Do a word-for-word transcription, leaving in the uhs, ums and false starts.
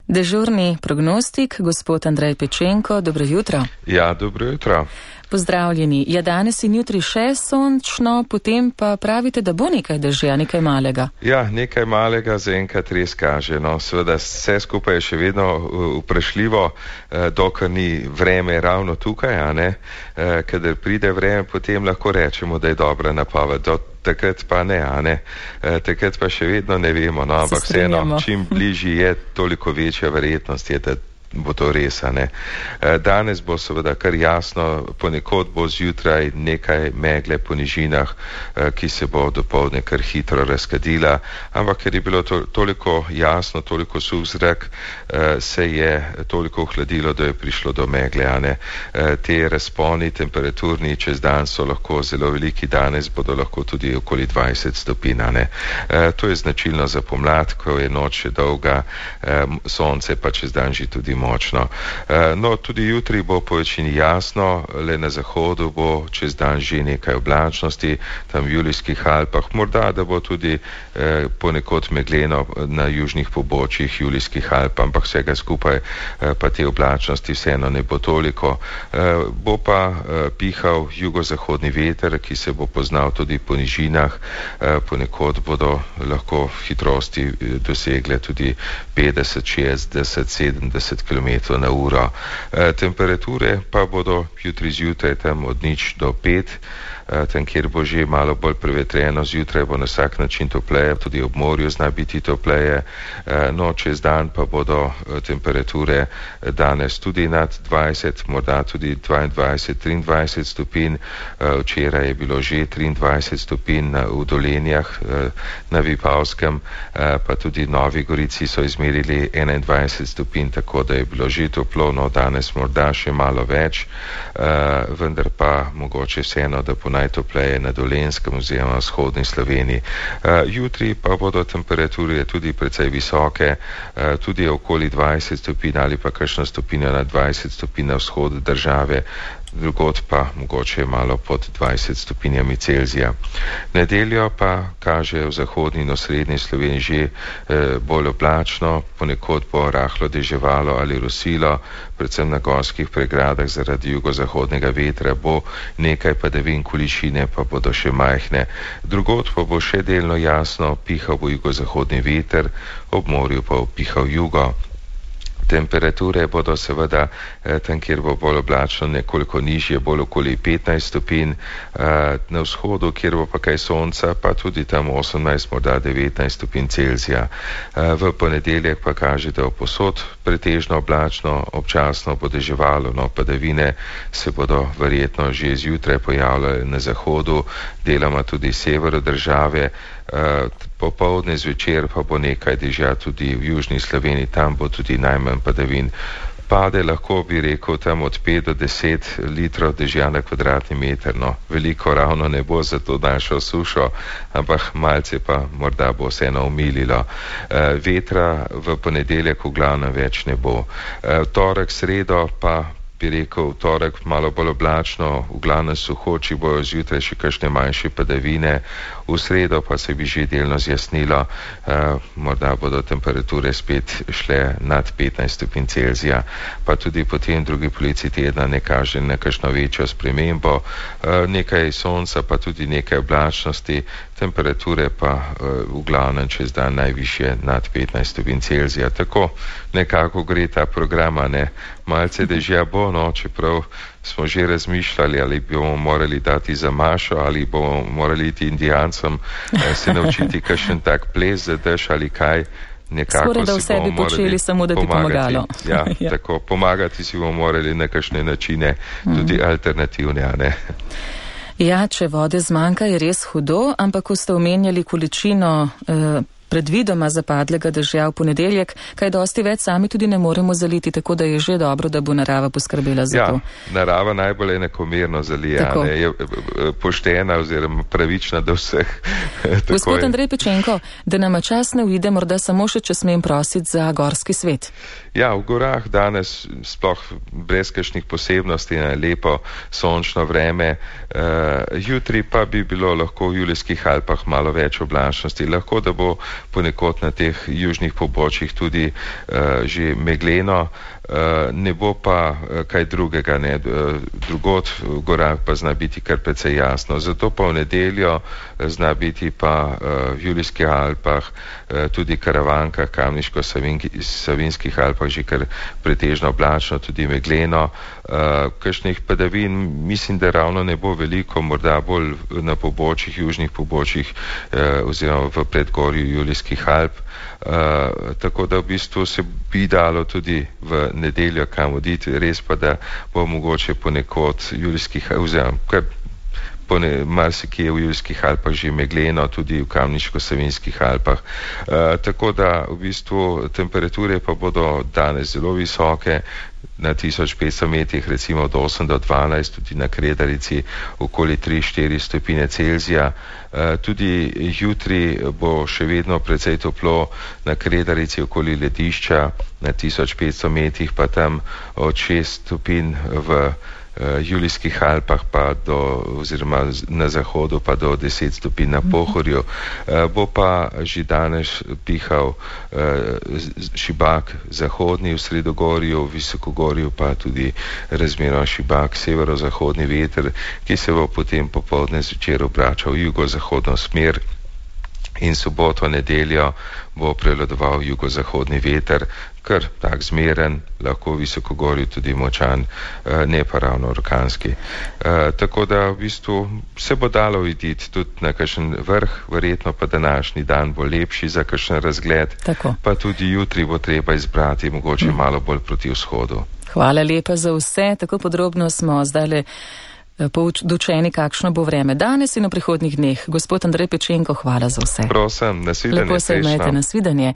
Dežurni prognostik, gospod Andrej Pečenko, dobro jutro. Ja, dobro jutro. Pozdravljeni. Ja, danes in jutri še sončno, potem pa pravite, da bo nekaj dežja, nekaj malega. Ja, nekaj malega zaenkrat res kaže. No, seveda vse skupaj je še vedno vprašljivo, dokler ni vreme ravno tukaj, a ne. Kadar pride vreme, potem lahko rečemo, da je dobra napoved. Do takrat pa ne, a ne. Takrat pa še vedno ne vemo, no, ampak vseeno, čim bližji je, toliko večja verjetnost je, da bo to res, a ne. Danes bo seveda kar jasno, ponekod bo zjutraj nekaj megle po nižinah, ki se bo dopoldne kar hitro razkadila, ampak ker je bilo to, toliko jasno, toliko suh zrak, se je toliko ohladilo, da je prišlo do megle, a ne. Te razponi temperaturni čez dan so lahko zelo veliki, danes bodo lahko tudi okoli dvajset stopinj, a ne. To je značilno za pomlad, ko je noč še dolga, sonce pa čez dan že tudi močno. No, tudi jutri bo po večini jasno, le na zahodu bo čez dan že nekaj oblačnosti, tam v Julijskih Alpah, morda da bo tudi eh, ponekod megleno na južnih pobočjih Julijskih Alp, ampak vsega skupaj eh, pa te oblačnosti vseeno ne bo toliko. Eh, bo pa eh, pihal jugozahodni veter, ki se bo poznal tudi po nižinah, eh, ponekod bodo lahko hitrosti dosegle tudi petdeset, šestdeset, sedemdeset kilometrov na uro. E, temperature pa bodo jutri zjutraj tam od nič do pet, e, tam kjer bo že malo bolj prevetreno, zjutraj bo na vsak način topleje, tudi ob morju zna biti topleje, e, no čez dan pa bodo e, temperature danes tudi nad dvajset, morda tudi dvaindvajset, triindvajset stopinj, e, včeraj je bilo že triindvajset stopinj na, v Dolenjah, e, na Vipavskem, e, pa tudi Novi Gorici so izmerili enaindvajset stopinj, tako da je bilo že toplo, no danes morda še malo več, uh, vendar pa mogoče vseeno, da bo najtopleje na Dolenjskem oziroma vzhodni Sloveniji. Uh, jutri pa bodo temperature tudi precej visoke, uh, tudi okoli dvajset stopinj ali pa kakšna stopinja na dvajset stopinj na vzhodu države, drugod pa mogoče malo pod dvajset stopinjami Celzija. Nedeljo pa kaže v zahodni in osrednji Sloveniji že eh, bolj oblačno, ponekod bo rahlo deževalo ali rosilo, predvsem na gorskih pregradah zaradi jugozahodnega vetra bo nekaj padavin, količine pa bodo še majhne. Drugod pa bo še delno jasno, pihal bo jugozahodni veter, ob morju pa pihal jugo. Temperature bodo seveda eh, tam, kjer bo bolj oblačno, nekoliko nižje, bolj okoli petnajst stopinj, eh, na vzhodu, kjer bo pa kaj sonca, pa tudi tam osemnajst, morda devetnajst stopinj Celzija. Eh, v ponedeljek pa kaže, da bo posod pretežno oblačno, občasno bo deževalo, no padavine se bodo verjetno že zjutraj pojavljale na zahodu, deloma tudi severu države, eh, popoldne zvečer pa bo nekaj dežja tudi v južni Sloveniji, tam bo tudi najmanj padavin. Pade lahko, bi rekel, tam od pet do deset litrov dežja na kvadratni meter, no, veliko ravno ne bo za to našo sušo, ampak malce pa morda bo vseeno umililo. E, vetra v ponedeljek v glavnem več ne bo. E, torek, sredo pa bi rekel, torek malo bolj oblačno, v glavnem suhoči bojo zjutraj še kakšne manjše padavine, v sredo pa se bi že delno zjasnilo, uh, morda bodo temperature spet šle nad petnajst stopinj Celzija, pa tudi potem drugi polovici tedna ne kaže na kakšno večjo spremembo, uh, nekaj sonca pa tudi nekaj oblačnosti, temperature pa uh, v glavnem čez dan najvišje nad petnajst stopinj Celzija. Tako nekako gre ta programa, ne, malce dežja bo, no, čeprav smo že razmišljali, ali bomo morali dati za mašo, ali bomo morali iti indijancem eh, se naučiti kakšen tak ples za dež ali kaj. Nekako skoraj da vse bi počeli, samo da ti pomagalo. Ja, ja, tako, pomagati si bomo morali na kakšne načine, tudi mm. alternativne, a ne. Ja, če vode zmanjka, je res hudo, ampak ko ste omenjali količino eh, predvidoma zapadlega dežja v ponedeljek, kaj dosti več sami tudi ne moremo zaliti, tako da je že dobro, da bo narava poskrbela za ja, to. Narava najbolj enakomerno zalija, ne, je poštena oziroma pravična do vseh. Gospod Andrej Pečenko, da nama čas ne uide, morda samo še, če smem prositi za gorski svet. Ja, v gorah danes sploh brez kakšnih posebnosti, ne, lepo sončno vreme, uh, jutri pa bi bilo lahko v Julijskih Alpah malo več oblačnosti, lahko da bo ponekod na teh južnih pobočjih tudi uh, že megleno. Uh, ne bo pa uh, kaj drugega, ne. Uh, drugod v gorah pa zna biti kar precej jasno. Zato pa v nedeljo uh, zna biti pa uh, v Julijskih Alpah, uh, tudi Karavankah, Kamniško-Savinskih Alpah že kar pretežno oblačno, tudi megleno. Uh, kakšnih padavin mislim, da ravno ne bo veliko, morda bolj na pobočjih, južnih pobočjih uh, oziroma v predgorju Julijskih Alp. Uh, tako da v bistvu se bi dalo tudi v nedeljo kam oditi, res pa, da bo mogoče ponekod Julijskih, oziroma kar pone, marsikje v Julijskih Alpah že megleno, tudi v Kamniško-Savinskih Alpah. Uh, tako da v bistvu temperature pa bodo danes zelo visoke, na tisoč petsto metrih recimo od osem do dvanajst, tudi na Kredarici okoli tri štiri stopinje Celzija. Uh, tudi jutri bo še vedno precej toplo, na Kredarici okoli ledišča, na tisoč petsto metrih pa tam od šest stopinj v Uh, Julijskih Alpah pa do, oziroma na zahodu pa do deset stopinj na Pohorju. Uh, bo pa že danes pihal uh, šibak zahodni v Sredogorju, v Visokogorju pa tudi razmerno šibak severozahodni veter, ki se bo potem popoldne zvečer obračal v jugozahodno smer. In soboto, nedeljo bo prevladoval jugozahodni veter, kar tak zmeren, lahko v Visokogorju tudi močan, ne pa ravno orkanski. E, tako da v bistvu se bo dalo videti tudi na kakšen vrh, verjetno pa današnji dan bo lepši za kakšen razgled, tako. Pa tudi jutri bo treba izbrati mogoče mm. malo bolj proti vzhodu. Hvala lepa za vse, tako podrobno smo zdajle poučeni, kakšno bo vreme danes in v prihodnjih dneh. Gospod Andrej Pečenko, hvala za vse. Prosim, nasvidenje. Lepo se imejte, nasvidenje.